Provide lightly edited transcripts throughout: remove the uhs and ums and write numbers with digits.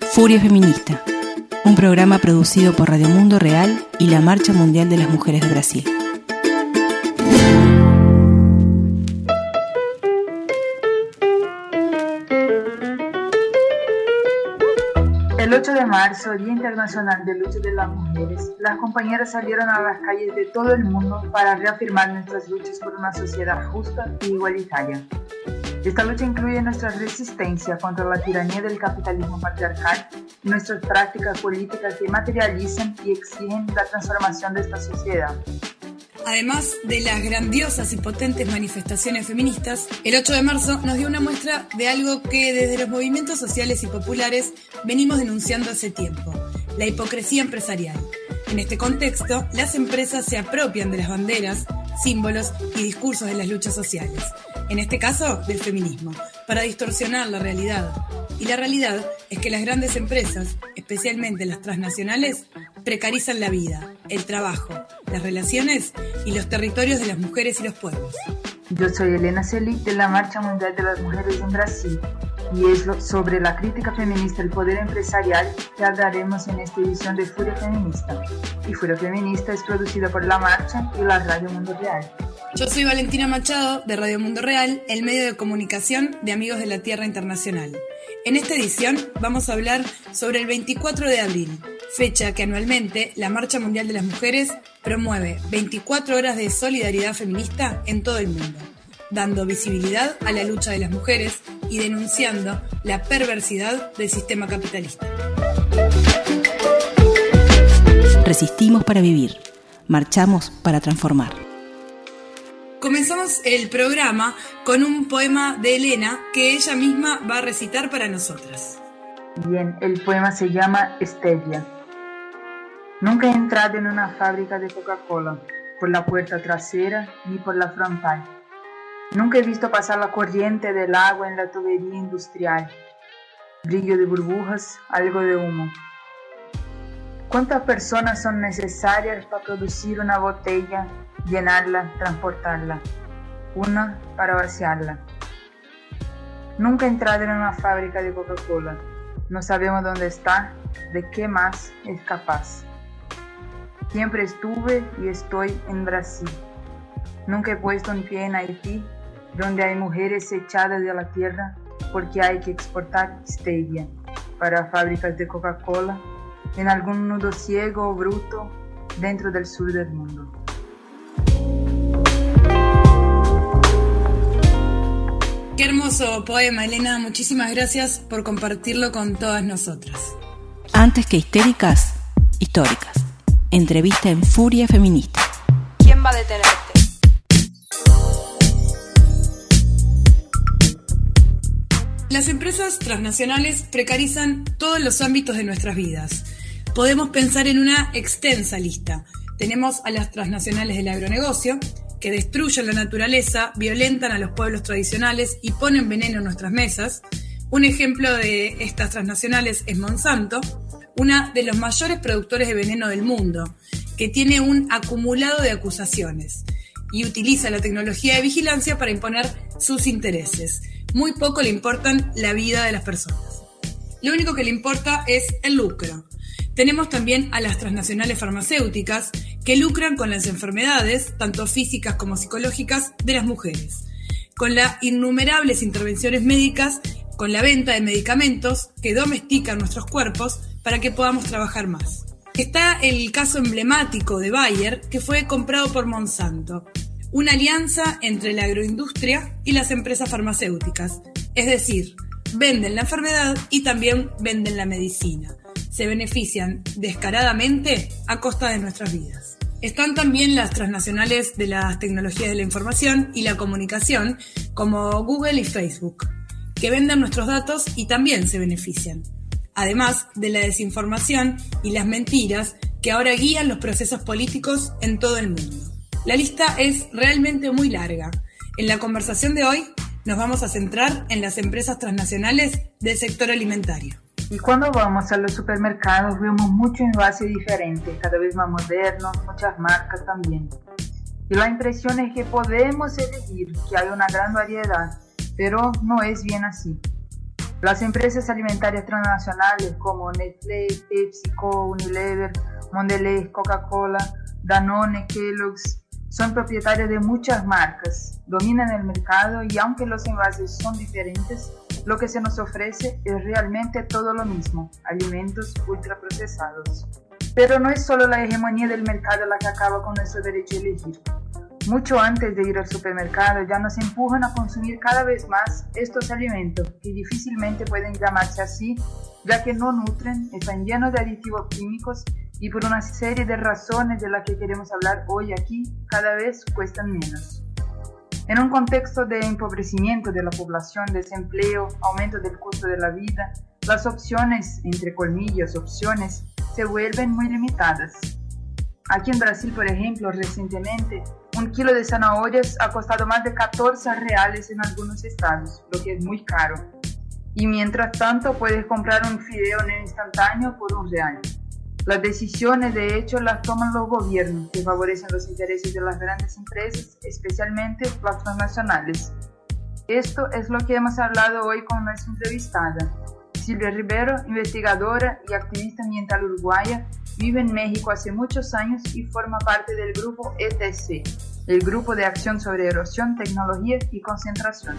Furia Feminista, un programa producido por Radio Mundo Real y la Marcha Mundial de las Mujeres de Brasil. El 8 de marzo, Día Internacional de Lucha de las Mujeres, las compañeras salieron a las calles de todo el mundo para reafirmar nuestras luchas por una sociedad justa e igualitaria. Esta lucha incluye nuestra resistencia contra la tiranía del capitalismo patriarcal y nuestras prácticas políticas que materializan y exigen la transformación de esta sociedad. Además de las grandiosas y potentes manifestaciones feministas, el 8 de marzo nos dio una muestra de algo que desde los movimientos sociales y populares venimos denunciando hace tiempo: la hipocresía empresarial. En este contexto, las empresas se apropian de las banderas, símbolos y discursos de las luchas sociales, en este caso del feminismo, para distorsionar la realidad. Y la realidad es que las grandes empresas, especialmente las transnacionales, precarizan la vida, el trabajo, las relaciones y los territorios de las mujeres y los pueblos. Yo soy Elena Celic de la Marcha Mundial de las Mujeres en Brasil y es sobre la crítica feminista del poder empresarial que hablaremos en esta edición de Furia Feminista. Y Furia Feminista es producida por La Marcha y la Radio Mundo Real. Yo soy Valentina Machado de Radio Mundo Real, el medio de comunicación de Amigos de la Tierra Internacional. En esta edición vamos a hablar sobre el 24 de abril, fecha que anualmente la Marcha Mundial de las Mujeres promueve 24 horas de solidaridad feminista en todo el mundo, dando visibilidad a la lucha de las mujeres y denunciando la perversidad del sistema capitalista. Resistimos para vivir, marchamos para transformar. Comenzamos el programa con un poema de Elena que ella misma va a recitar para nosotras. Bien, el poema se llama Stevia. Nunca he entrado en una fábrica de Coca-Cola, por la puerta trasera ni por la frontal. Nunca he visto pasar la corriente del agua en la tubería industrial. Brillo de burbujas, algo de humo. ¿Cuántas personas son necesarias para producir una botella, llenarla, transportarla? Una para vaciarla. Nunca he entrado en una fábrica de Coca-Cola. No sabemos dónde está, de qué más es capaz. Siempre estuve y estoy en Brasil. Nunca he puesto un pie en Haití, donde hay mujeres echadas de la tierra porque hay que exportar stevia para fábricas de Coca-Cola en algún nudo ciego o bruto dentro del sur del mundo. Qué hermoso poema, Elena. Muchísimas gracias por compartirlo con todas nosotras. Antes que histéricas, históricas. Entrevista en Furia Feminista. ¿Quién va a detenerte? Las empresas transnacionales precarizan todos los ámbitos de nuestras vidas. Podemos pensar en una extensa lista. Tenemos a las transnacionales del agronegocio, que destruyen la naturaleza, violentan a los pueblos tradicionales y ponen veneno en nuestras mesas. Un ejemplo de estas transnacionales es Monsanto, una de los mayores productores de veneno del mundo, que tiene un acumulado de acusaciones y utiliza la tecnología de vigilancia para imponer sus intereses. Muy poco le importan la vida de las personas. Lo único que le importa es el lucro. Tenemos también a las transnacionales farmacéuticas que lucran con las enfermedades, tanto físicas como psicológicas, de las mujeres, con las innumerables intervenciones médicas, con la venta de medicamentos que domestican nuestros cuerpos para que podamos trabajar más. Está el caso emblemático de Bayer, que fue comprado por Monsanto, una alianza entre la agroindustria y las empresas farmacéuticas, es decir, venden la enfermedad y también venden la medicina. Se benefician descaradamente a costa de nuestras vidas. Están también las transnacionales de las tecnologías de la información y la comunicación, como Google y Facebook, que venden nuestros datos y también se benefician. Además de la desinformación y las mentiras que ahora guían los procesos políticos en todo el mundo. La lista es realmente muy larga. En la conversación de hoy nos vamos a centrar en las empresas transnacionales del sector alimentario. Y cuando vamos a los supermercados vemos mucho envase diferente, cada vez más moderno, muchas marcas también. Y la impresión es que podemos elegir, que hay una gran variedad, pero no es bien así. Las empresas alimentarias transnacionales como Nestlé, PepsiCo, Unilever, Mondelez, Coca-Cola, Danone, Kellogg's son propietarias de muchas marcas, dominan el mercado y aunque los envases son diferentes, lo que se nos ofrece es realmente todo lo mismo, alimentos ultraprocesados. Pero no es solo la hegemonía del mercado la que acaba con nuestro derecho a elegir. Mucho antes de ir al supermercado ya nos empujan a consumir cada vez más estos alimentos que difícilmente pueden llamarse así, ya que no nutren, están llenos de aditivos químicos y por una serie de razones de las que queremos hablar hoy aquí, cada vez cuestan menos. En un contexto de empobrecimiento de la población, desempleo, aumento del costo de la vida, las opciones, entre comillas, opciones, se vuelven muy limitadas. Aquí en Brasil, por ejemplo, recientemente, un kilo de zanahorias ha costado más de 14 reales en algunos estados, lo que es muy caro. Y mientras tanto, puedes comprar un fideo instantáneo por R$1. Las decisiones, de hecho, las toman los gobiernos, que favorecen los intereses de las grandes empresas, especialmente las transnacionales. Esto es lo que hemos hablado hoy con nuestra entrevistada. Silvia Ribeiro, investigadora y activista ambiental uruguaya, vive en México hace muchos años y forma parte del grupo ETC, el Grupo de Acción sobre Erosión, Tecnología y Concentración.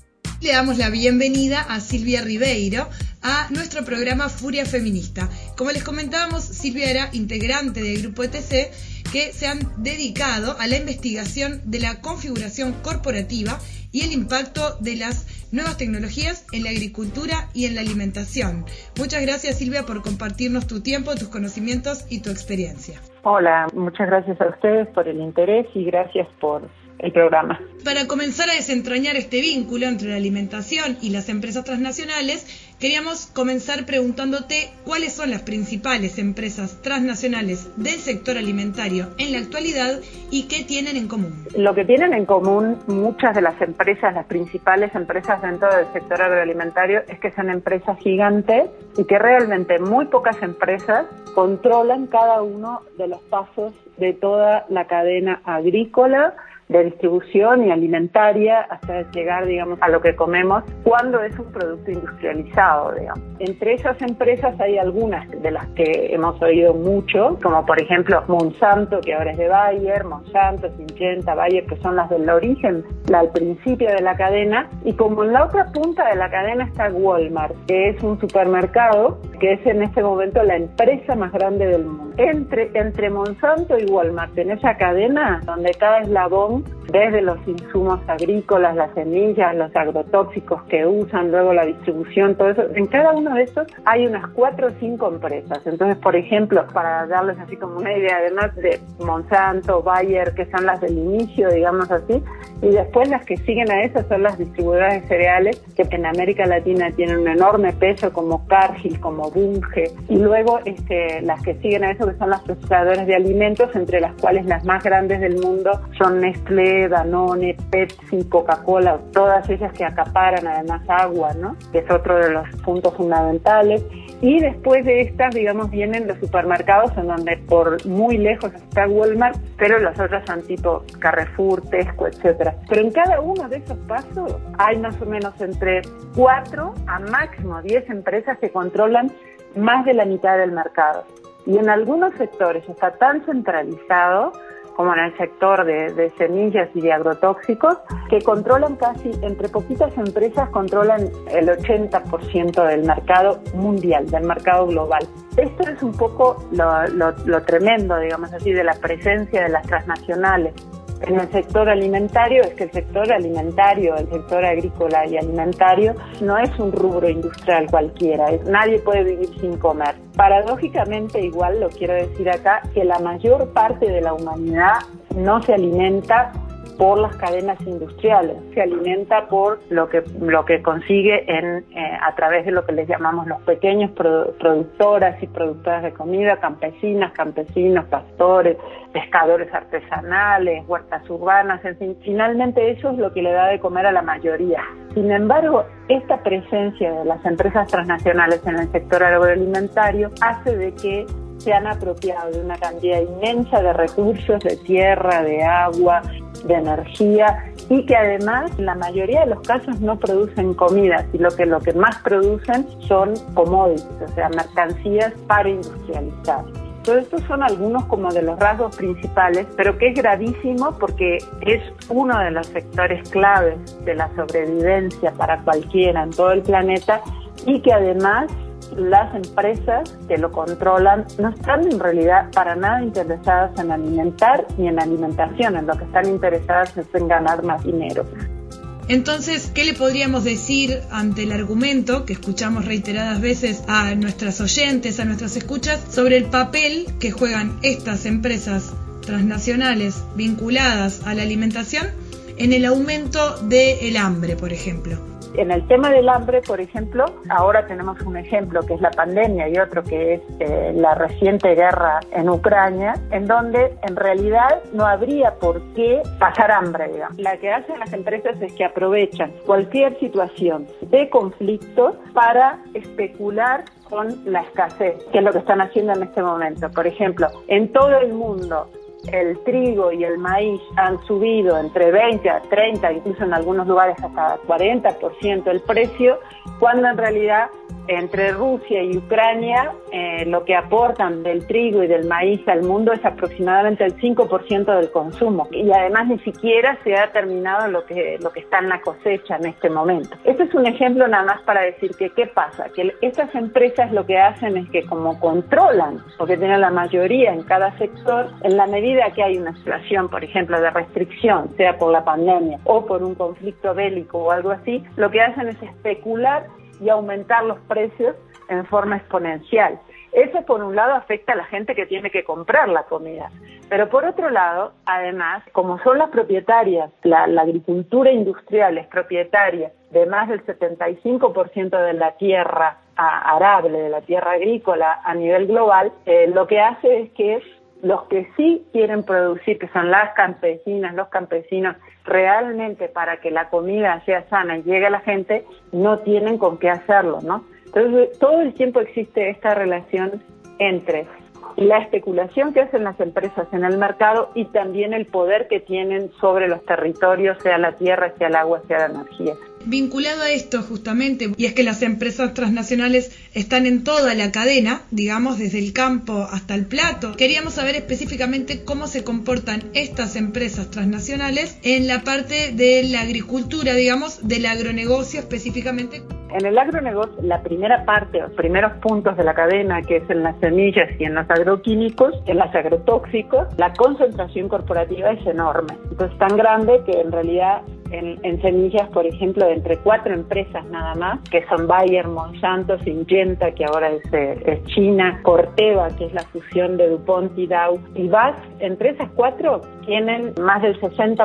Le damos la bienvenida a Silvia Ribeiro a nuestro programa Furia Feminista. Como les comentábamos, Silvia era integrante del grupo ETC que se han dedicado a la investigación de la configuración corporativa y el impacto de las nuevas tecnologías en la agricultura y en la alimentación. Muchas gracias, Silvia, por compartirnos tu tiempo, tus conocimientos y tu experiencia. Hola, muchas gracias a ustedes por el interés y gracias por el programa. Para comenzar a desentrañar este vínculo entre la alimentación y las empresas transnacionales, queríamos comenzar preguntándote cuáles son las principales empresas transnacionales del sector alimentario en la actualidad y qué tienen en común. Lo que tienen en común muchas de las empresas, las principales empresas dentro del sector agroalimentario, es que son empresas gigantes y que realmente muy pocas empresas controlan cada uno de los pasos de toda la cadena agrícola, de distribución y alimentaria hasta llegar, digamos, a lo que comemos cuando es un producto industrializado, digamos. Entre esas empresas hay algunas de las que hemos oído mucho, como por ejemplo Monsanto, que ahora es de Bayer, Monsanto, Syngenta, Bayer, que son las del origen, al principio de la cadena, y como en la otra punta de la cadena está Walmart, que es un supermercado que es en este momento la empresa más grande del mundo. Entre Monsanto y Walmart, en esa cadena, donde cada eslabón, desde los insumos agrícolas, las semillas, los agrotóxicos que usan, luego la distribución, todo eso, en cada uno de estos hay unas 4 o 5 empresas. Entonces, por ejemplo, para darles así como una idea, además de Monsanto, Bayer, que son las del inicio, digamos así, y después las que siguen a esas son las distribuidoras de cereales, que en América Latina tienen un enorme peso, como Cargill, como Bunge, y luego las que siguen a eso, que son las procesadoras de alimentos, entre las cuales las más grandes del mundo son Nestlé, Danone, Pepsi, Coca-Cola, todas ellas que acaparan además agua, ¿no? Que es otro de los puntos fundamentales. Y después de estas, digamos, vienen los supermercados, en donde por muy lejos está Walmart, pero los otros son tipo Carrefour, Tesco, etcétera. Pero en cada uno de esos pasos hay más o menos entre 4 a máximo 10 empresas que controlan más de la mitad del mercado. Y en algunos sectores está tan centralizado, como en el sector de semillas y de agrotóxicos, que controlan casi, entre poquitas empresas, controlan el 80% del mercado mundial, del mercado global. Esto es un poco lo tremendo, digamos así, de la presencia de las transnacionales en el sector alimentario. Es que el sector alimentario, el sector agrícola y alimentario, no es un rubro industrial cualquiera, nadie puede vivir sin comer. Paradójicamente, igual lo quiero decir acá, que la mayor parte de la humanidad no se alimenta por las cadenas industriales, se alimenta por lo que consigue a través de lo que les llamamos los pequeños productoras y productoras de comida, campesinas, campesinos, pastores, pescadores artesanales, huertas urbanas, en fin, finalmente eso es lo que le da de comer a la mayoría. Sin embargo, esta presencia de las empresas transnacionales en el sector agroalimentario hace de que se han apropiado de una cantidad inmensa de recursos, de tierra, de agua, de energía y que además en la mayoría de los casos no producen comida, sino que lo que más producen son commodities, o sea, mercancías para industrializar. Entonces, estos son algunos como de los rasgos principales, pero que es gravísimo porque es uno de los sectores claves de la sobrevivencia para cualquiera en todo el planeta y que además las empresas que lo controlan no están en realidad para nada interesadas en alimentar ni en alimentación, en lo que están interesadas es en ganar más dinero. Entonces, ¿qué le podríamos decir ante el argumento que escuchamos reiteradas veces a nuestras oyentes, a nuestras escuchas, sobre el papel que juegan estas empresas transnacionales vinculadas a la alimentación en el aumento del hambre, por ejemplo? En el tema del hambre, por ejemplo, ahora tenemos un ejemplo que es la pandemia y otro que es la reciente guerra en Ucrania, en donde en realidad no habría por qué pasar hambre, digamos. La que hacen las empresas es que aprovechan cualquier situación de conflicto para especular con la escasez, que es lo que están haciendo en este momento. Por ejemplo, en todo el mundo el trigo y el maíz han subido entre 20 a 30, incluso en algunos lugares hasta 40% el precio, cuando en realidad entre Rusia y Ucrania lo que aportan del trigo y del maíz al mundo es aproximadamente el 5% del consumo y además ni siquiera se ha terminado lo que está en la cosecha en este momento. Este es un ejemplo nada más para decir que ¿qué pasa? Que estas empresas lo que hacen es que como controlan, porque tienen la mayoría en cada sector, en la medida que hay una situación, por ejemplo, de restricción, sea por la pandemia o por un conflicto bélico o algo así, lo que hacen es especular y aumentar los precios en forma exponencial. Eso por un lado afecta a la gente que tiene que comprar la comida, pero por otro lado, además, como son las propietarias, la agricultura industrial es propietaria de más del 75% de la tierra arable, de la tierra agrícola a nivel global, lo que hace es que los que sí quieren producir, que son las campesinas, los campesinos, realmente para que la comida sea sana y llegue a la gente, no tienen con qué hacerlo, ¿no? Entonces, todo el tiempo existe esta relación entre la especulación que hacen las empresas en el mercado y también el poder que tienen sobre los territorios, sea la tierra, sea el agua, sea la energía. Vinculado a esto justamente, y es que las empresas transnacionales están en toda la cadena, digamos desde el campo hasta el plato, queríamos saber específicamente cómo se comportan estas empresas transnacionales en la parte de la agricultura, digamos, del agronegocio específicamente. En el agronegocio, la primera parte, los primeros puntos de la cadena, que es en las semillas y en los agroquímicos, en los agrotóxicos, la concentración corporativa es enorme. Entonces, tan grande que en realidad en semillas, por ejemplo, entre 4 empresas nada más, que son Bayer, Monsanto, Syngenta, que ahora es China, Corteva, que es la fusión de DuPont y Dow, y BASF, entre esas 4 tienen más del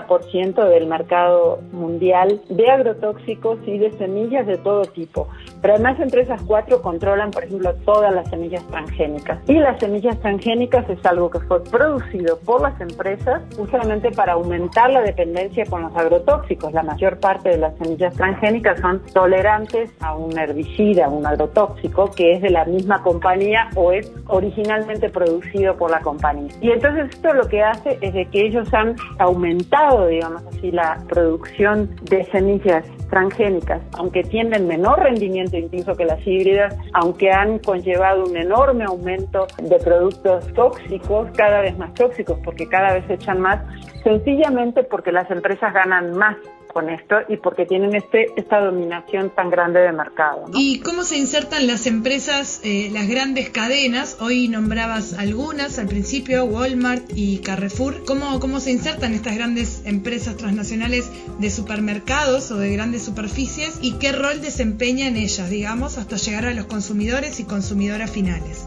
60% del mercado mundial de agrotóxicos y de semillas de todo tipo. Pero además entre esas 4 controlan, por ejemplo, todas las semillas transgénicas. Y las semillas transgénicas es algo que fue producido por las empresas justamente para aumentar la dependencia con los agrotóxicos. La mayor parte de las semillas transgénicas son tolerantes a un herbicida, un agrotóxico, que es de la misma compañía o es originalmente producido por la compañía. Y entonces esto lo que hace es de que ellos han aumentado, digamos así, la producción de semillas transgénicas, aunque tienen menor rendimiento incluso que las híbridas, aunque han conllevado un enorme aumento de productos tóxicos, cada vez más tóxicos, porque cada vez se echan más, sencillamente porque las empresas ganan más con esto y porque tienen esta dominación tan grande de mercado, ¿no? ¿Y cómo se insertan las empresas, las grandes cadenas? Hoy nombrabas algunas al principio, Walmart y Carrefour. ¿Cómo se insertan estas grandes empresas transnacionales de supermercados o de grandes superficies y qué rol desempeñan ellas, digamos, hasta llegar a los consumidores y consumidoras finales?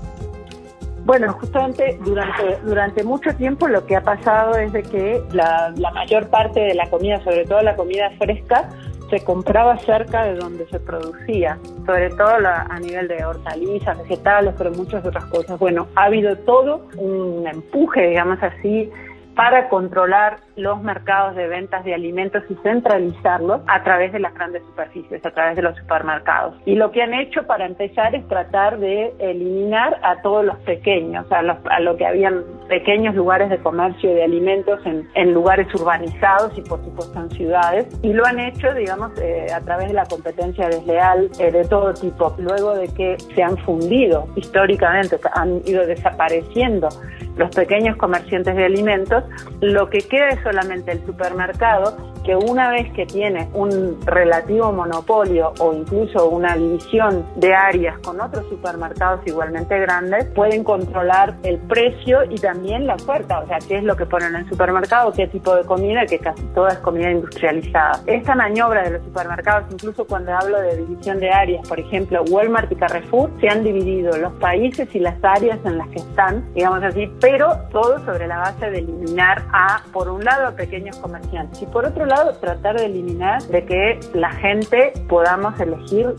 Bueno, justamente durante mucho tiempo lo que ha pasado es de que la mayor parte de la comida, sobre todo la comida fresca, se compraba cerca de donde se producía, sobre todo a nivel de hortalizas, vegetales, pero muchas otras cosas. Bueno, ha habido todo un empuje, digamos así, para controlar los mercados de ventas de alimentos y centralizarlos a través de las grandes superficies, a través de los supermercados. Y lo que han hecho para empezar es tratar de eliminar a todos los pequeños, a lo que habían pequeños lugares de comercio de alimentos en lugares urbanizados y por supuesto en ciudades, y lo han hecho, digamos, a través de la competencia desleal de todo tipo. Luego de que se han fundido históricamente, han ido desapareciendo los pequeños comerciantes de alimentos, lo que queda es solamente el supermercado, que una vez que tiene un relativo monopolio o incluso una división de áreas con otros supermercados igualmente grandes, pueden controlar el precio y también la oferta, o sea, qué es lo que ponen en el supermercado, qué tipo de comida, que casi toda es comida industrializada. Esta maniobra de los supermercados, incluso cuando hablo de división de áreas, por ejemplo, Walmart y Carrefour, se han dividido los países y las áreas en las que están, digamos así, pero todo sobre la base de eliminar por un lado, a pequeños comerciantes y por otro lado, tratar de eliminar de que la gente podamos elegir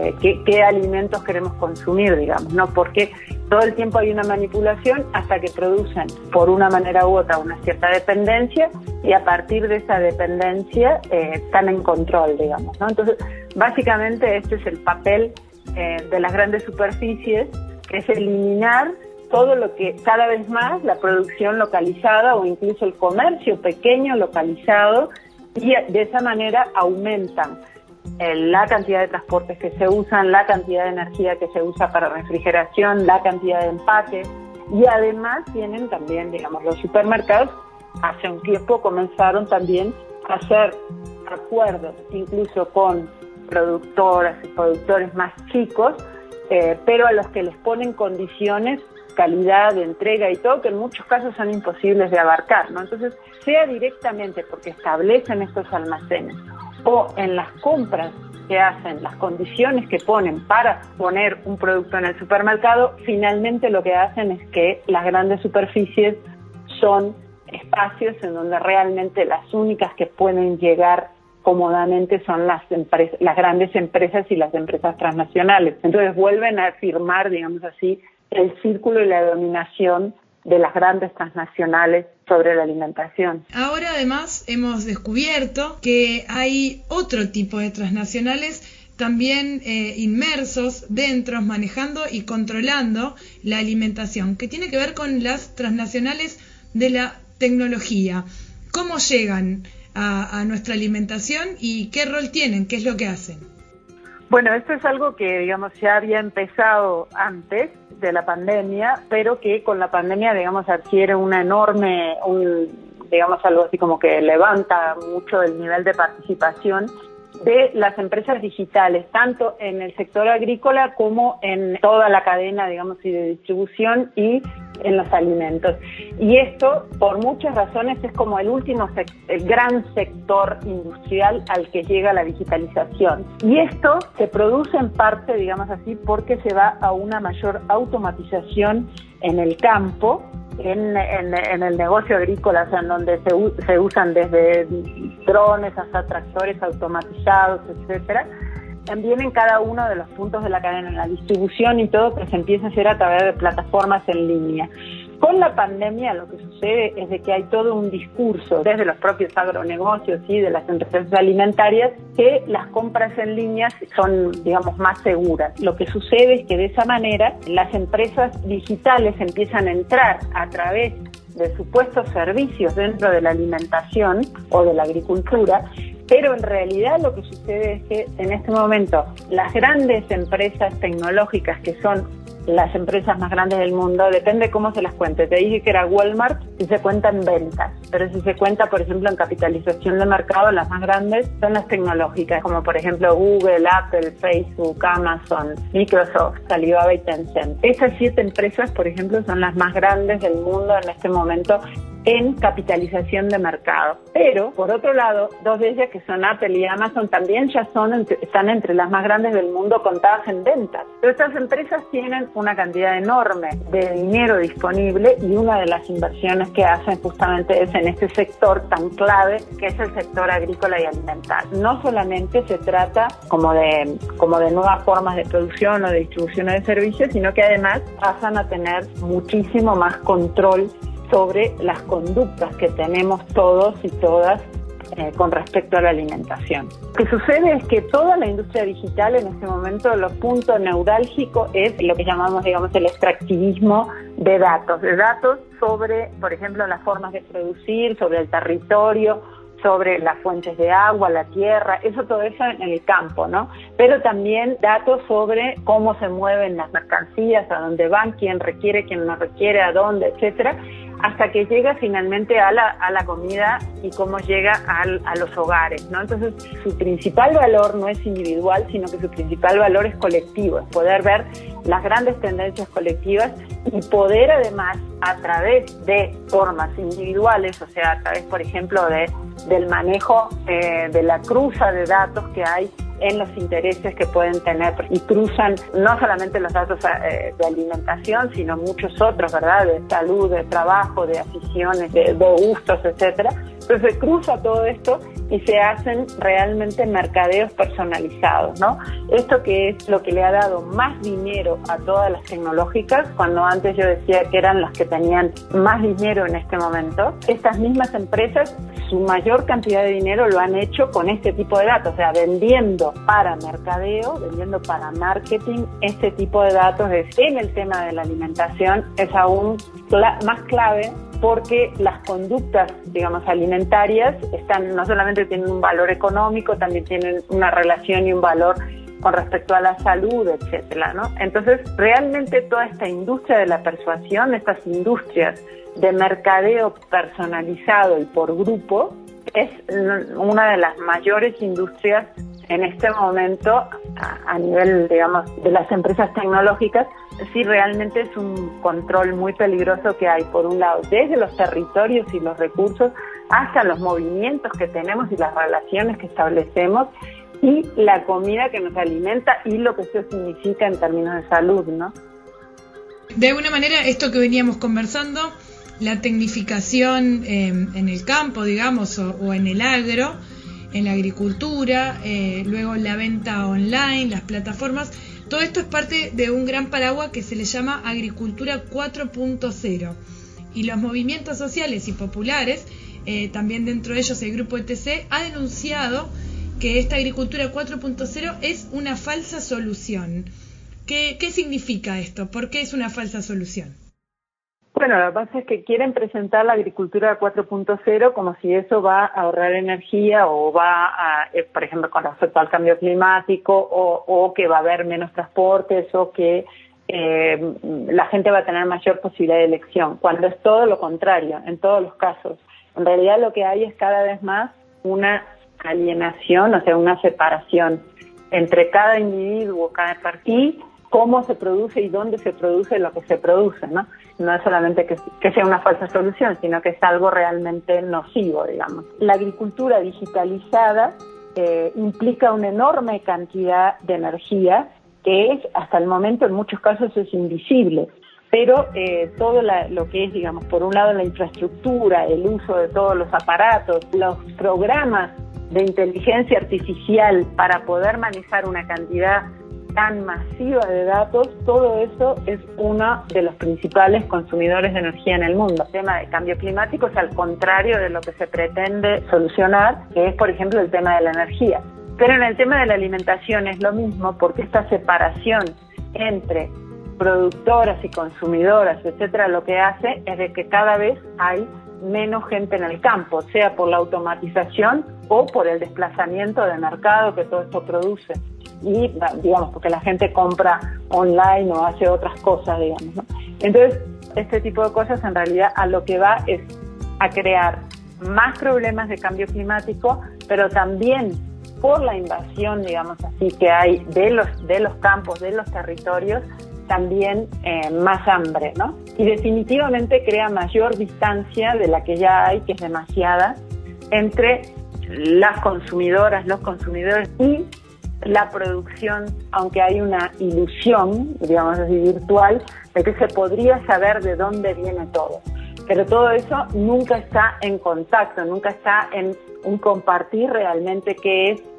qué alimentos queremos consumir, digamos, ¿no? Porque todo el tiempo hay una manipulación hasta que producen, por una manera u otra, una cierta dependencia y a partir de esa dependencia están en control, digamos, ¿no? Entonces, básicamente este es el papel de las grandes superficies, que es eliminar todo lo que cada vez más la producción localizada o incluso el comercio pequeño localizado, y de esa manera aumentan la cantidad de transportes que se usan, la cantidad de energía que se usa para refrigeración, la cantidad de empaques, y además tienen también, digamos, los supermercados hace un tiempo comenzaron también a hacer acuerdos incluso con productoras y productores más chicos, pero a los que les ponen condiciones, calidad de entrega y todo, que en muchos casos son imposibles de abarcar, ¿no? Entonces, sea directamente porque establecen estos almacenes o en las compras que hacen, las condiciones que ponen para poner un producto en el supermercado, finalmente lo que hacen es que las grandes superficies son espacios en donde realmente las únicas que pueden llegar cómodamente son las grandes empresas y las empresas transnacionales. Entonces vuelven a firmar, digamos así, el círculo y la dominación de las grandes transnacionales sobre la alimentación. Ahora además hemos descubierto que hay otro tipo de transnacionales también inmersos dentro, manejando y controlando la alimentación, que tiene que ver con las transnacionales de la tecnología. ¿Cómo llegan a nuestra alimentación y qué rol tienen? ¿Qué es lo que hacen? Bueno, esto es algo que, digamos, ya había empezado antes de la pandemia, pero que con la pandemia, digamos, adquiere una enorme, digamos, algo así como que levanta mucho el nivel de participación de las empresas digitales, tanto en el sector agrícola como en toda la cadena, digamos, y de distribución y en los alimentos. Y esto, por muchas razones, es como el gran sector industrial al que llega la digitalización. Y esto se produce en parte, digamos así, porque se va a una mayor automatización en el campo, en el negocio agrícola, o sea, en donde se usan desde drones hasta tractores automatizados, etcétera. También en cada uno de los puntos de la cadena, en la distribución y todo, que se empieza a hacer a través de plataformas en línea. Con la pandemia lo que sucede es de que hay todo un discurso desde los propios agronegocios y de las empresas alimentarias que las compras en línea son, digamos, más seguras. Lo que sucede es que de esa manera las empresas digitales empiezan a entrar a través de supuestos servicios dentro de la alimentación o de la agricultura, pero en realidad lo que sucede es que en este momento las grandes empresas tecnológicas, que son las empresas más grandes del mundo, depende cómo se las cuente. Te dije que era Walmart si se cuenta en ventas, pero si se cuenta, por ejemplo, en capitalización de mercado, las más grandes son las tecnológicas, como por ejemplo Google, Apple, Facebook, Amazon, Microsoft, Alibaba y Tencent. Esas 7 empresas, por ejemplo, son las más grandes del mundo en este momento en capitalización de mercado. Pero, por otro lado, 2 de ellas, que son Apple y Amazon, también ya están entre las más grandes del mundo contadas en ventas. Pero estas empresas tienen una cantidad enorme de dinero disponible y una de las inversiones que hacen justamente es en este sector tan clave que es el sector agrícola y alimentario. No solamente se trata como de nuevas formas de producción o de distribución de servicios, sino que además pasan a tener muchísimo más control sobre las conductas que tenemos todos y todas con respecto a la alimentación. Lo que sucede es que toda la industria digital en este momento, lo punto neurálgico es lo que llamamos, digamos, el extractivismo de datos sobre, por ejemplo, las formas de producir, sobre el territorio, sobre las fuentes de agua, la tierra, todo eso en el campo, ¿no? Pero también datos sobre cómo se mueven las mercancías, a dónde van, quién requiere, quién no requiere, a dónde, etcétera, hasta que llega finalmente a la comida y cómo llega a los hogares, ¿no? Entonces, su principal valor no es individual, sino que su principal valor es colectivo, es poder ver las grandes tendencias colectivas y poder además, a través de formas individuales, o sea, a través, por ejemplo, del manejo de la cruza de datos que hay en los intereses que pueden tener y cruzan no solamente los datos de alimentación, sino muchos otros, ¿verdad? De salud, de trabajo, de aficiones, de gustos, etcétera. Entonces se cruza todo esto y se hacen realmente mercadeos personalizados, ¿no? Esto que es lo que le ha dado más dinero a todas las tecnológicas, cuando antes yo decía que eran las que tenían más dinero en este momento. Estas mismas empresas, su mayor cantidad de dinero lo han hecho con este tipo de datos, o sea, vendiendo para mercadeo, vendiendo para marketing, este tipo de datos. En el tema de la alimentación es aún más clave, porque las conductas, digamos, alimentarias no solamente tienen un valor económico, también tienen una relación y un valor con respecto a la salud, etcétera, ¿no? Entonces, realmente toda esta industria de la persuasión, estas industrias de mercadeo personalizado y por grupo, es una de las mayores industrias en este momento a nivel, digamos, de las empresas tecnológicas. Sí, realmente es un control muy peligroso que hay, por un lado, desde los territorios y los recursos hasta los movimientos que tenemos y las relaciones que establecemos y la comida que nos alimenta y lo que eso significa en términos de salud, ¿no? De alguna manera, esto que veníamos conversando, la tecnificación en el campo, digamos, o en el agro, en la agricultura, luego la venta online, las plataformas, todo esto es parte de un gran paraguas que se le llama Agricultura 4.0, y los movimientos sociales y populares, también dentro de ellos el grupo ETC, ha denunciado que esta Agricultura 4.0 es una falsa solución. ¿Qué significa esto? ¿Por qué es una falsa solución? Bueno, lo que pasa es que quieren presentar la agricultura 4.0 como si eso va a ahorrar energía o va a, por ejemplo, con respecto al cambio climático o que va a haber menos transportes o que la gente va a tener mayor posibilidad de elección, cuando es todo lo contrario en todos los casos. En realidad lo que hay es cada vez más una alienación, o sea, una separación entre cada individuo, cada partido, cómo se produce y dónde se produce lo que se produce, ¿no? No es solamente que sea una falsa solución, sino que es algo realmente nocivo, digamos. La agricultura digitalizada implica una enorme cantidad de energía que es, hasta el momento, en muchos casos es invisible. Pero todo lo que es, digamos, por un lado la infraestructura, el uso de todos los aparatos, los programas de inteligencia artificial para poder manejar una cantidad tan masiva de datos, todo eso es uno de los principales consumidores de energía en el mundo. El tema del cambio climático es al contrario de lo que se pretende solucionar, que es, por ejemplo, el tema de la energía. Pero en el tema de la alimentación es lo mismo, porque esta separación entre productoras y consumidoras, etcétera, lo que hace es de que cada vez hay menos gente en el campo, sea por la automatización o por el desplazamiento de mercado que todo esto produce. Y, digamos, porque la gente compra online o hace otras cosas, digamos, ¿no? Entonces, este tipo de cosas en realidad a lo que va es a crear más problemas de cambio climático, pero también por la invasión, digamos así, que hay de los campos, de los territorios, también más hambre, ¿no? Y definitivamente crea mayor distancia de la que ya hay, que es demasiada, entre las consumidoras, los consumidores y la producción, aunque hay una ilusión, digamos así, virtual, de que se podría saber de dónde viene todo. Pero todo eso nunca está en contacto, nunca está en un compartir realmente qué es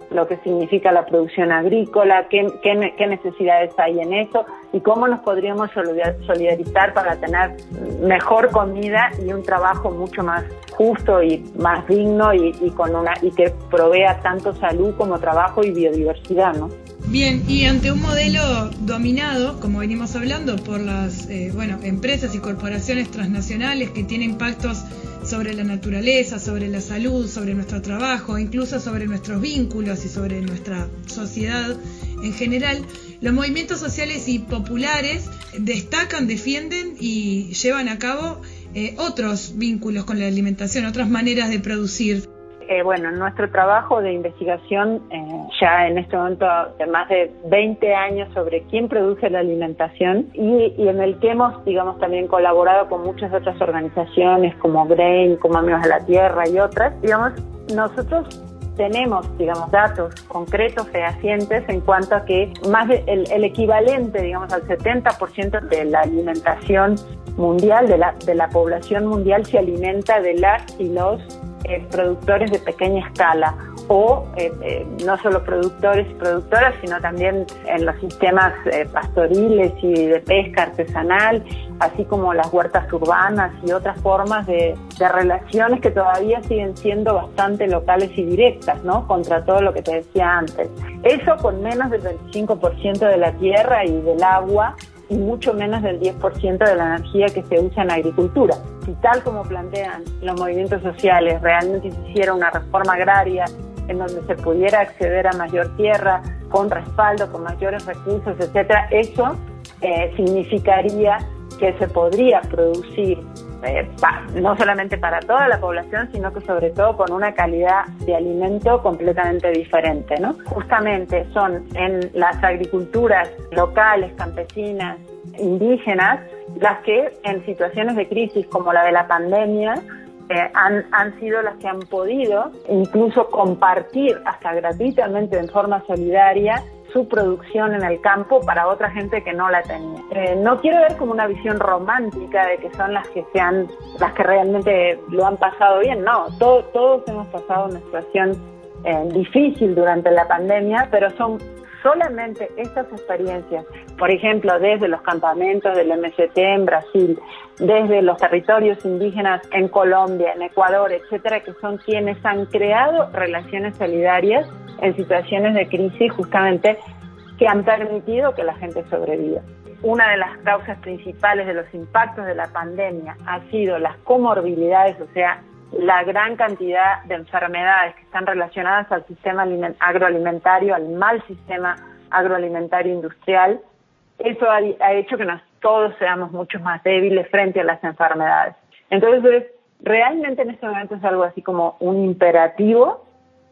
lo que significa la producción agrícola, qué necesidades hay en eso y cómo nos podríamos solidarizar para tener mejor comida y un trabajo mucho más justo y más digno y que provea tanto salud como trabajo y biodiversidad, ¿no? Bien, y ante un modelo dominado, como venimos hablando, por las empresas y corporaciones transnacionales que tienen impactos sobre la naturaleza, sobre la salud, sobre nuestro trabajo, incluso sobre nuestros vínculos y sobre nuestra sociedad en general, los movimientos sociales y populares destacan, defienden y llevan a cabo otros vínculos con la alimentación, otras maneras de producir. Nuestro trabajo de investigación ya en este momento de más de 20 años sobre quién produce la alimentación y en el que hemos, también colaborado con muchas otras organizaciones como GRAIN, como Amigos de la Tierra y otras, nosotros tenemos, datos concretos, fehacientes en cuanto a que más el equivalente, al 70% de la alimentación mundial, de la población mundial se alimenta de las y los productores de pequeña escala o no solo productores y productoras, sino también en los sistemas pastoriles y de pesca artesanal, así como las huertas urbanas y otras formas de relaciones que todavía siguen siendo bastante locales y directas, ¿no? Contra todo lo que te decía antes. Eso con menos del 25% de la tierra y del agua y mucho menos del 10% de la energía que se usa en la agricultura. Si tal como plantean los movimientos sociales, realmente se hiciera una reforma agraria en donde se pudiera acceder a mayor tierra, con respaldo, con mayores recursos, etcétera, eso significaría que se podría producir no solamente para toda la población, sino que sobre todo con una calidad de alimento completamente diferente, ¿no? Justamente son en las agriculturas locales, campesinas, indígenas, las que en situaciones de crisis como la de la pandemia han sido las que han podido incluso compartir hasta gratuitamente en forma solidaria su producción en el campo para otra gente que no la tenía. No quiero ver como una visión romántica de que son las que realmente lo han pasado bien, no, todos hemos pasado una situación difícil durante la pandemia, pero son solamente estas experiencias, por ejemplo, desde los campamentos del MST en Brasil, desde los territorios indígenas en Colombia, en Ecuador, etcétera, que son quienes han creado relaciones solidarias en situaciones de crisis justamente que han permitido que la gente sobreviva. Una de las causas principales de los impactos de la pandemia ha sido las comorbilidades, o sea, la gran cantidad de enfermedades que están relacionadas al sistema agroalimentario, al mal sistema agroalimentario industrial. Eso ha hecho que todos seamos mucho más débiles frente a las enfermedades. Entonces, realmente en este momento es algo así como un imperativo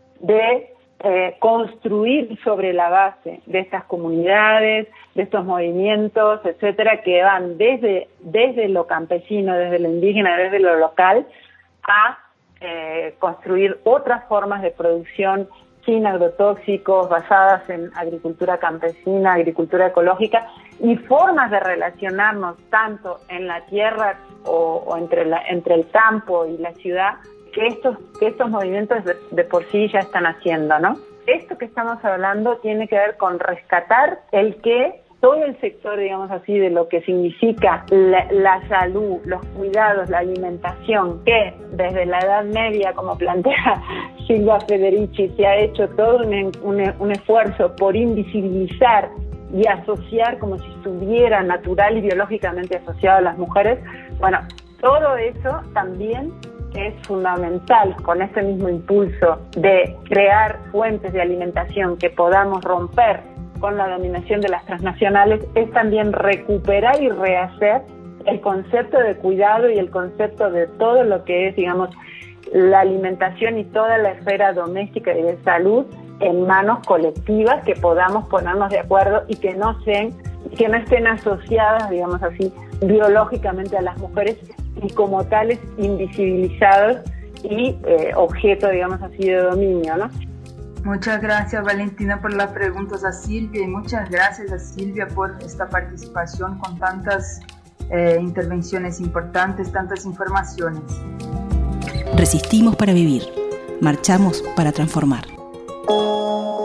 de construir sobre la base de estas comunidades, de estos movimientos, etcétera, que van desde lo campesino, desde lo indígena, desde lo local, a construir otras formas de producción sin agrotóxicos, basadas en agricultura campesina, agricultura ecológica y formas de relacionarnos tanto en la tierra o entre el campo y la ciudad que estos movimientos de por sí ya están haciendo, ¿no? Esto que estamos hablando tiene que ver con rescatar todo el sector, digamos así, de lo que significa la salud, los cuidados, la alimentación, que desde la Edad Media, como plantea Silvia Federici, se ha hecho todo un esfuerzo por invisibilizar y asociar como si estuviera natural y biológicamente asociado a las mujeres. Bueno, todo eso también es fundamental con este mismo impulso de crear fuentes de alimentación que podamos romper con la dominación de las transnacionales, es también recuperar y rehacer el concepto de cuidado y el concepto de todo lo que es, digamos, la alimentación y toda la esfera doméstica y de salud en manos colectivas, que podamos ponernos de acuerdo y que no estén asociadas, digamos así, biológicamente a las mujeres y como tales invisibilizados y objeto, digamos así, de dominio, ¿no? Muchas gracias, Valentina, por las preguntas a Silvia, y muchas gracias a Silvia por esta participación con tantas intervenciones importantes, tantas informaciones. Resistimos para vivir, marchamos para transformar.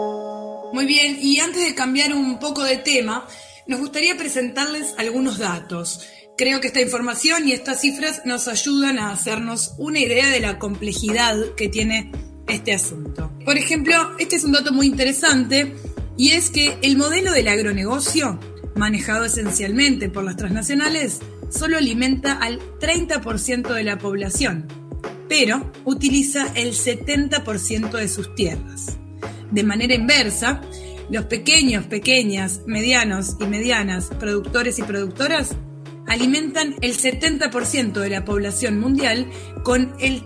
Muy bien, y antes de cambiar un poco de tema, nos gustaría presentarles algunos datos. Creo que esta información y estas cifras nos ayudan a hacernos una idea de la complejidad que tiene este asunto. Por ejemplo, este es un dato muy interesante y es que el modelo del agronegocio, manejado esencialmente por las transnacionales, solo alimenta al 30% de la población, pero utiliza el 70% de sus tierras. De manera inversa, los pequeños, pequeñas, medianos y medianas productores y productoras alimentan el 70% de la población mundial con el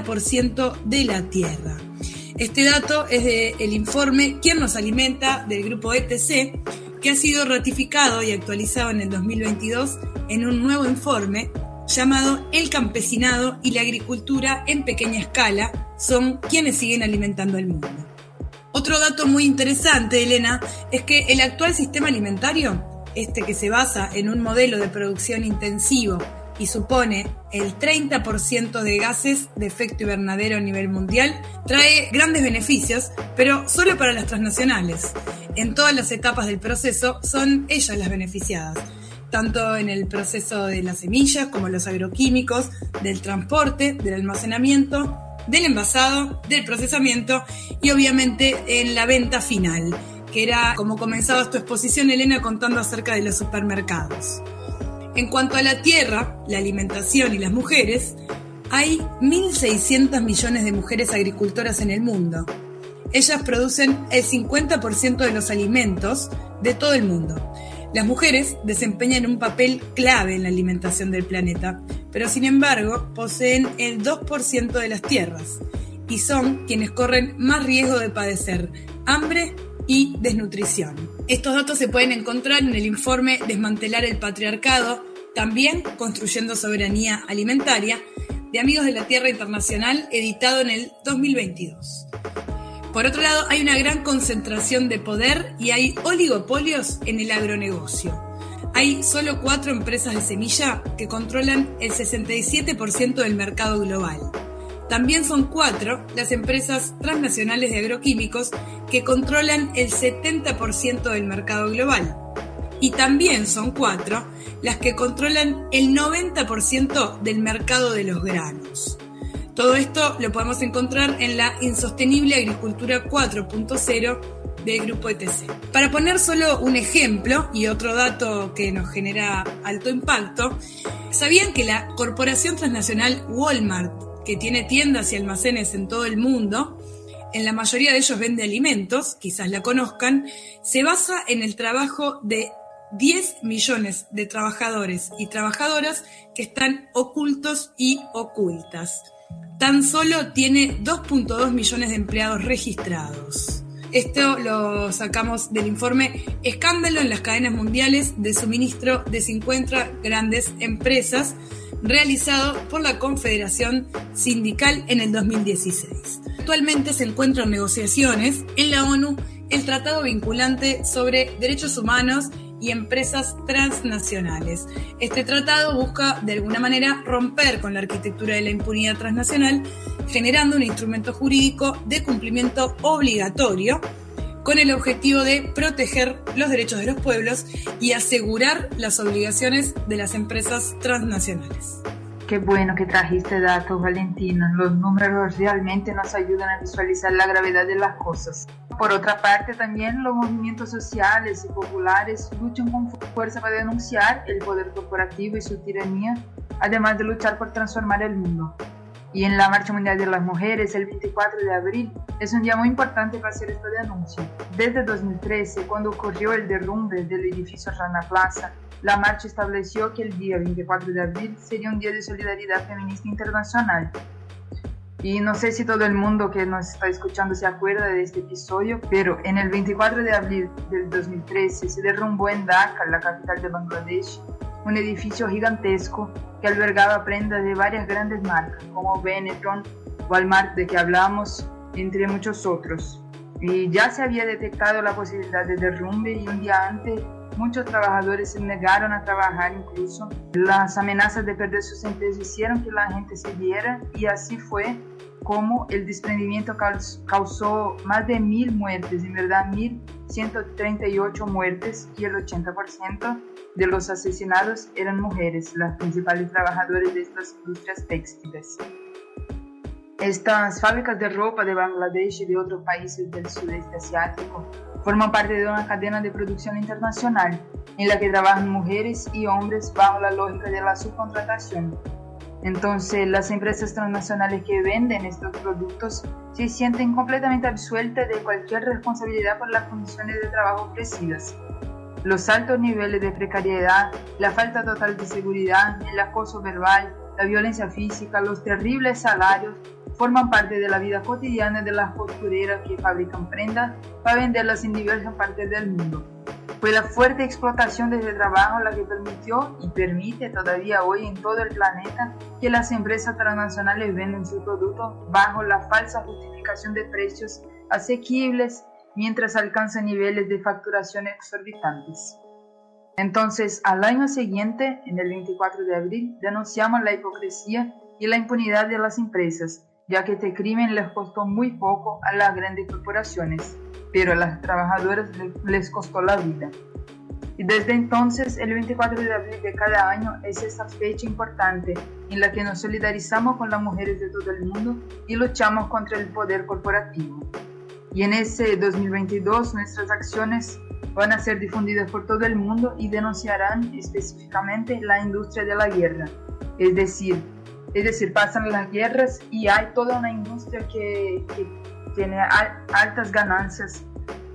30% de la tierra. Este dato es del informe ¿Quién nos alimenta?, del grupo ETC, que ha sido ratificado y actualizado en el 2022 en un nuevo informe llamado El campesinado y la agricultura en pequeña escala son quienes siguen alimentando el mundo. Otro dato muy interesante, Elena, es que el actual sistema alimentario, que se basa en un modelo de producción intensivo y supone el 30% de gases de efecto invernadero a nivel mundial, trae grandes beneficios, pero solo para las transnacionales. En todas las etapas del proceso son ellas las beneficiadas, tanto en el proceso de las semillas como los agroquímicos, del transporte, del almacenamiento, del envasado, del procesamiento y obviamente en la venta final, que era como comenzaba tu exposición, Elena, contando acerca de los supermercados. En cuanto a la tierra, la alimentación y las mujeres, hay 1.600 millones de mujeres agricultoras en el mundo. Ellas producen el 50% de los alimentos de todo el mundo. Las mujeres desempeñan un papel clave en la alimentación del planeta, pero sin embargo poseen el 2% de las tierras y son quienes corren más riesgo de padecer hambre y desnutrición. Estos datos se pueden encontrar en el informe Desmantelar el patriarcado, también Construyendo soberanía alimentaria, de Amigos de la Tierra Internacional, editado en el 2022. Por otro lado, hay una gran concentración de poder y hay oligopolios en el agronegocio. Hay solo 4 empresas de semilla que controlan el 67% del mercado global. También son 4 las empresas transnacionales de agroquímicos que controlan el 70% del mercado global. Y también son 4 las que controlan el 90% del mercado de los granos. Todo esto lo podemos encontrar en la Insostenible Agricultura 4.0 del grupo ETC. Para poner solo un ejemplo y otro dato que nos genera alto impacto, ¿sabían que la corporación transnacional Walmart, que tiene tiendas y almacenes en todo el mundo, en la mayoría de ellos vende alimentos, quizás la conozcan, se basa en el trabajo de 10 millones de trabajadores y trabajadoras que están ocultos y ocultas? Tan solo tiene 2.2 millones de empleados registrados. Esto lo sacamos del informe Escándalo en las cadenas mundiales de suministro de 50 grandes empresas, realizado por la Confederación Sindical en el 2016. Actualmente se encuentran negociaciones en la ONU el Tratado Vinculante sobre Derechos Humanos y Empresas Transnacionales. Este tratado busca, de alguna manera, romper con la arquitectura de la impunidad transnacional, generando un instrumento jurídico de cumplimiento obligatorio con el objetivo de proteger los derechos de los pueblos y asegurar las obligaciones de las empresas transnacionales. Qué bueno que trajiste datos, Valentina. Los números realmente nos ayudan a visualizar la gravedad de las cosas. Por otra parte, también los movimientos sociales y populares luchan con fuerza para denunciar el poder corporativo y su tiranía, además de luchar por transformar el mundo. Y en la Marcha Mundial de las Mujeres, el 24 de abril, es un día muy importante para hacer esta denuncia. Desde 2013, cuando ocurrió el derrumbe del edificio Rana Plaza, la marcha estableció que el día 24 de abril sería un día de solidaridad feminista internacional. Y no sé si todo el mundo que nos está escuchando se acuerda de este episodio, pero en el 24 de abril del 2013 se derrumbó en Dhaka, la capital de Bangladesh, un edificio gigantesco que albergaba prendas de varias grandes marcas, como Benetton, Walmart, de que hablamos, entre muchos otros. Y ya se había detectado la posibilidad de derrumbe y un día antes muchos trabajadores se negaron a trabajar incluso. Las amenazas de perder sus empleos hicieron que la gente se diera y así fue cómo el desprendimiento causó más de 1.000 muertes, en verdad 1.138 muertes, y el 80% de los asesinados eran mujeres, las principales trabajadoras de estas industrias textiles. Estas fábricas de ropa de Bangladesh y de otros países del sudeste asiático forman parte de una cadena de producción internacional en la que trabajan mujeres y hombres bajo la lógica de la subcontratación. Entonces, las empresas transnacionales que venden estos productos se sienten completamente absueltas de cualquier responsabilidad por las condiciones de trabajo ofrecidas. Los altos niveles de precariedad, la falta total de seguridad, el acoso verbal, la violencia física, los terribles salarios forman parte de la vida cotidiana de las costureras que fabrican prendas para venderlas en diversas partes del mundo. Fue la fuerte explotación de este trabajo la que permitió y permite todavía hoy en todo el planeta que las empresas transnacionales venden sus productos bajo la falsa justificación de precios asequibles mientras alcanzan niveles de facturación exorbitantes. Entonces, al año siguiente, en el 24 de abril, denunciamos la hipocresía y la impunidad de las empresas, ya que este crimen les costó muy poco a las grandes corporaciones, pero a las trabajadoras les costó la vida. Y desde entonces, el 24 de abril de cada año es esta fecha importante en la que nos solidarizamos con las mujeres de todo el mundo y luchamos contra el poder corporativo. Y en ese 2022 nuestras acciones van a ser difundidas por todo el mundo y denunciarán específicamente la industria de la guerra. Es decir, pasan las guerras y hay toda una industria que tiene altas ganancias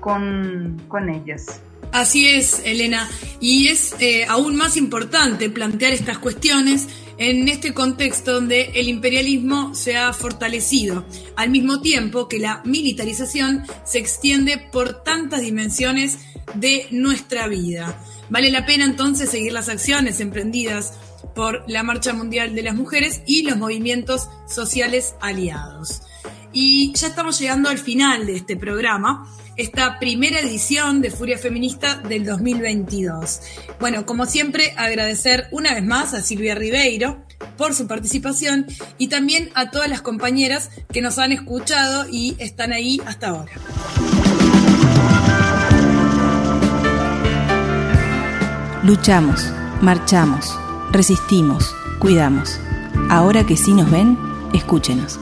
con ellas. Así es, Elena, y es aún más importante plantear estas cuestiones en este contexto donde el imperialismo se ha fortalecido, al mismo tiempo que la militarización se extiende por tantas dimensiones de nuestra vida. Vale la pena entonces seguir las acciones emprendidas por la Marcha Mundial de las Mujeres y los movimientos sociales aliados. Y ya estamos llegando al final de este programa, esta primera edición de Furia Feminista del 2022. Bueno, como siempre, agradecer una vez más a Silvia Ribeiro por su participación y también a todas las compañeras que nos han escuchado y están ahí hasta ahora. Luchamos, marchamos, resistimos, cuidamos. Ahora que sí nos ven, escúchenos.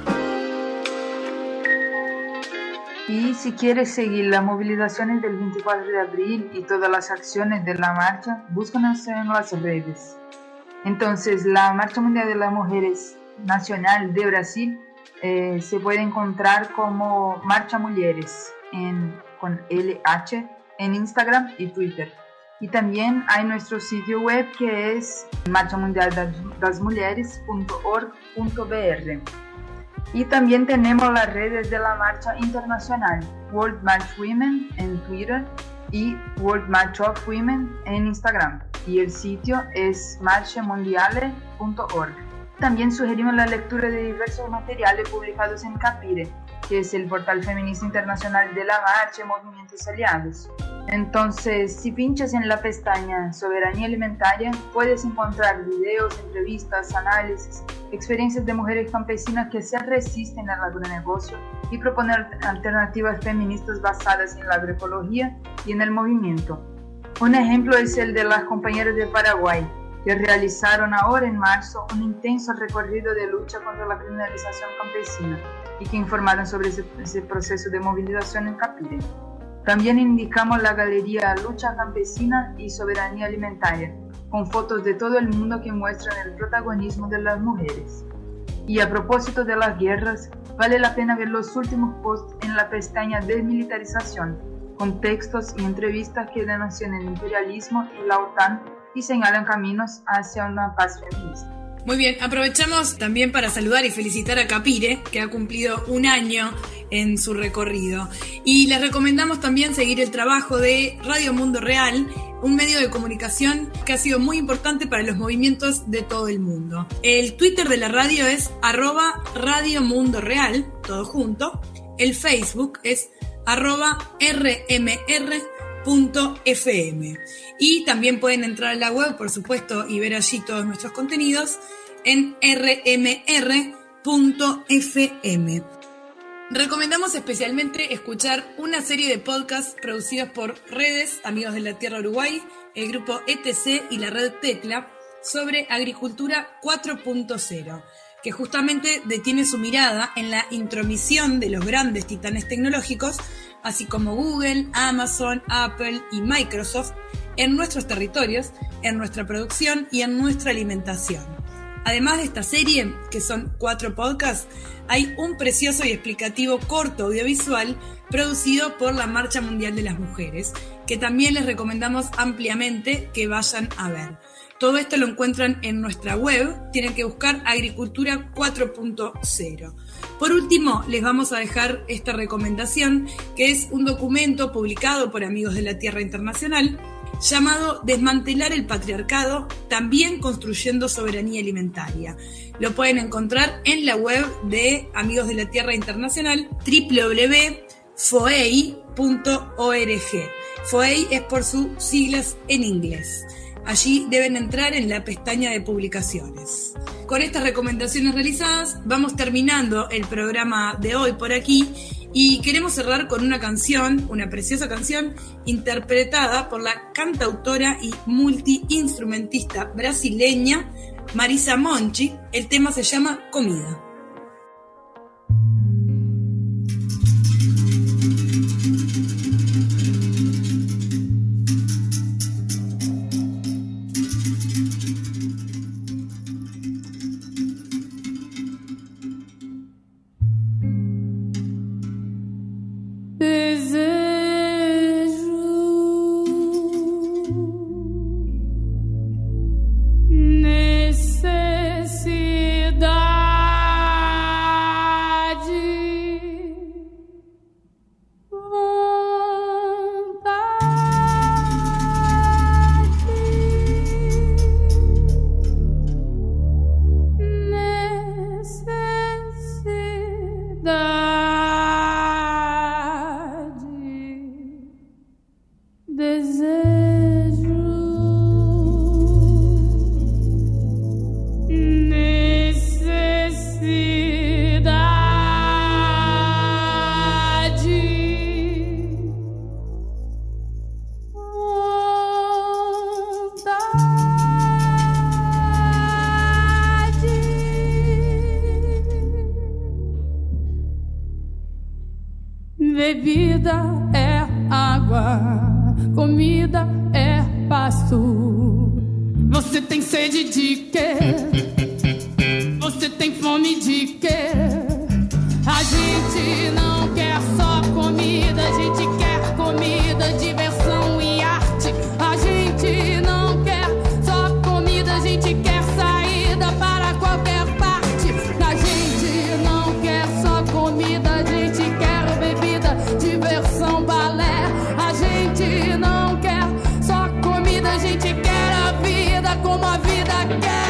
Y si quieres seguir las movilizaciones del 24 de abril y todas las acciones de la marcha, búscanos en las redes. Entonces, la Marcha Mundial de las Mujeres Nacional de Brasil se puede encontrar como Marcha Mulheres con LH en Instagram y Twitter. Y también hay nuestro sitio web que es marchamundialdasmulheres.org.br. Y también tenemos las redes de la marcha internacional, World March Women en Twitter y World March of Women en Instagram. Y el sitio es marchemondiale.org. También sugerimos la lectura de diversos materiales publicados en Capire, que es el portal feminista internacional de la marcha y movimientos aliados. Entonces, si pinchas en la pestaña Soberanía Alimentaria, puedes encontrar videos, entrevistas, análisis, experiencias de mujeres campesinas que se resisten al agronegocio y proponer alternativas feministas basadas en la agroecología y en el movimiento. Un ejemplo es el de las compañeras de Paraguay, que realizaron ahora en marzo un intenso recorrido de lucha contra la criminalización campesina y que informaron sobre ese proceso de movilización en Capire. También indicamos la galería Lucha Campesina y Soberanía Alimentaria, con fotos de todo el mundo que muestran el protagonismo de las mujeres. Y a propósito de las guerras, vale la pena ver los últimos posts en la pestaña Desmilitarización, con textos y entrevistas que denuncian el imperialismo y la OTAN y señalan caminos hacia una paz feminista. Muy bien, aprovechamos también para saludar y felicitar a Capire, que ha cumplido un año en su recorrido. Y les recomendamos también seguir el trabajo de Radio Mundo Real, un medio de comunicación que ha sido muy importante para los movimientos de todo el mundo. El Twitter de la radio es @RadioMundoReal, todo junto. El Facebook es @rmr.fm. Y también pueden entrar a la web, por supuesto, y ver allí todos nuestros contenidos en rmr.mx. Marcha.fm. Recomendamos especialmente escuchar una serie de podcasts producidos por Redes, Amigos de la Tierra Uruguay, el grupo ETC y la red Tecla sobre Agricultura 4.0, que justamente detiene su mirada en la intromisión de los grandes titanes tecnológicos, así como Google, Amazon, Apple y Microsoft, en nuestros territorios, en nuestra producción y en nuestra alimentación. Además de esta serie, que son 4 podcasts, hay un precioso y explicativo corto audiovisual producido por la Marcha Mundial de las Mujeres, que también les recomendamos ampliamente que vayan a ver. Todo esto lo encuentran en nuestra web, tienen que buscar Agricultura 4.0. Por último, les vamos a dejar esta recomendación, que es un documento publicado por Amigos de la Tierra Internacional, llamado Desmantelar el Patriarcado, también construyendo soberanía alimentaria. Lo pueden encontrar en la web de Amigos de la Tierra Internacional, www.foei.org. FOEI es por sus siglas en inglés. Allí deben entrar en la pestaña de publicaciones. Con estas recomendaciones realizadas, vamos terminando el programa de hoy por aquí y queremos cerrar con una canción, una preciosa canción, interpretada por la cantautora y multiinstrumentista brasileña Marisa Monti. El tema se llama Comida. Bebida é água, comida é pasto. Você tem sede de quê? Você tem fome de quê? A gente não quer só comida, a gente quer comida, diversão e arte. A gente não quer só comida, a gente quer saída para qualquer parte. A gente não quer só comida, a gente quer bebida, diversão, balé. A gente não quer só comida, a gente quer a vida como a vida quer.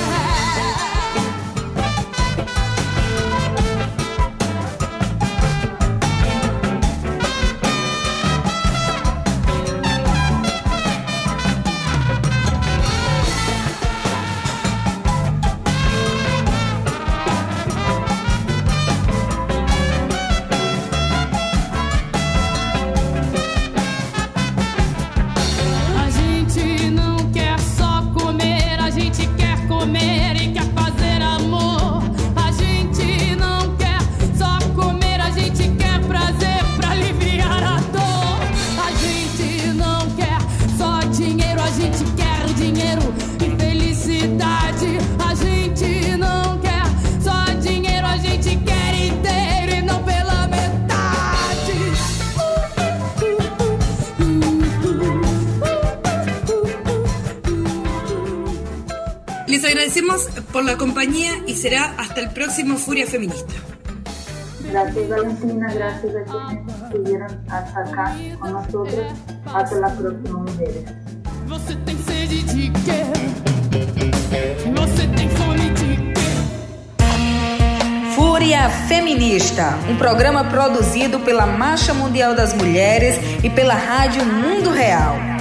Les agradecemos por la compañía y será hasta el próximo Furia Feminista. Gracias Valentina, gracias a quienes estuvieron hasta acá con nosotros. Hasta la próxima, mujeres. Você tem sede de quê? Você tem fome de quê? Fúria Feminista, um programa produzido pela Marcha Mundial das Mulheres e pela Rádio Mundo Real.